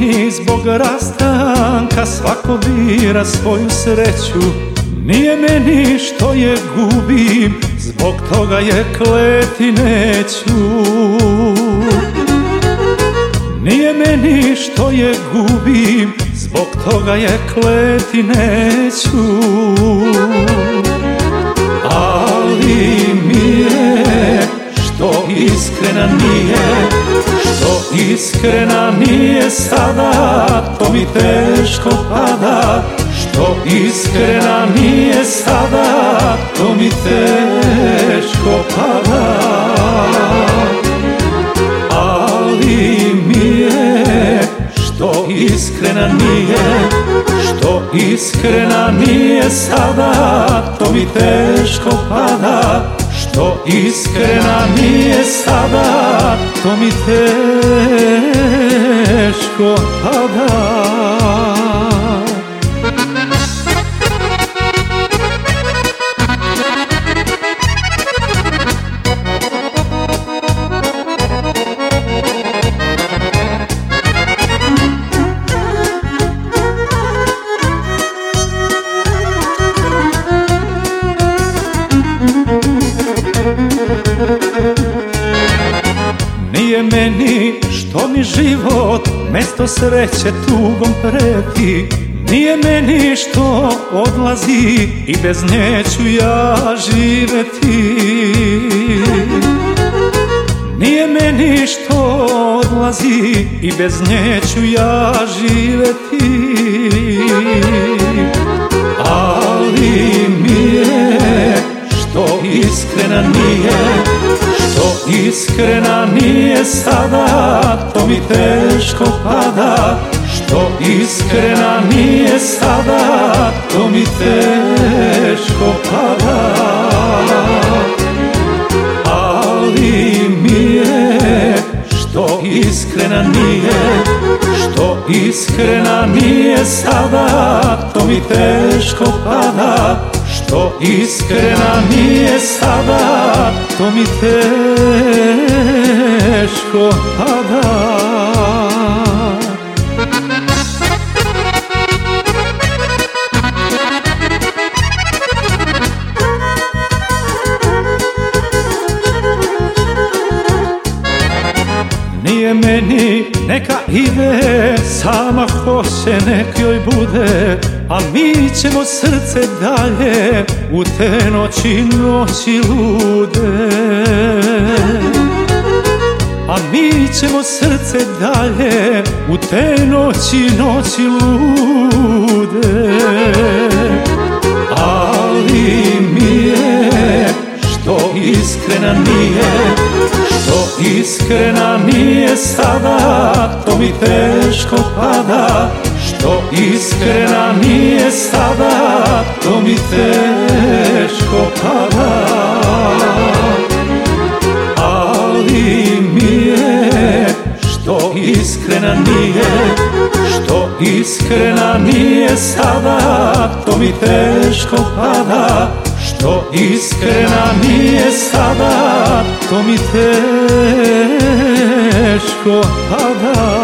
ni zbog rastanka, svako bira svoju sreću. Nije meni što je gubim, zbog toga je kleti neću. Nije meni što je gubim, zbog toga je kleti neću. Ali mi je što iskrena nije, što iskrena nije sada, to mi teško pada. Što iskrena nije sada, to mi teško pada. Ali mi je što iskrena nije, što iskrena nije sada, to mi teško pada. Što iskrena nije sada, to mi teško pada. Nije meni što mi život mesto sreće tugom preti. Nije meni što odlazi i bez nje ću ja živeti. Nije meni što odlazi i bez nje ću ja živeti. Ali mi je što iskrena nije, što iskrena nije sada, to mi teško pada. Što iskrena nije sada, to mi teško pada. Ali mi je što iskrena nije, što iskrena nije sada, to mi teško pada. Što iskrena nije sada, to mi teško pada. Nije meni, neka ide, sama hoće nek joj bude. A mi ćemo srce dalje u te noći, noći lude. A mi ćemo srce dalje u te noći, noći lude. Ali mi je što iskrena nije, što iskrena nije sada, to mi teško pada. Što iskrena nije sada, to mi teško pada. Ali mi je što iskrena nije, što iskrena nije sada, to mi teško pada. Što iskrena nije sada, to mi teško pada.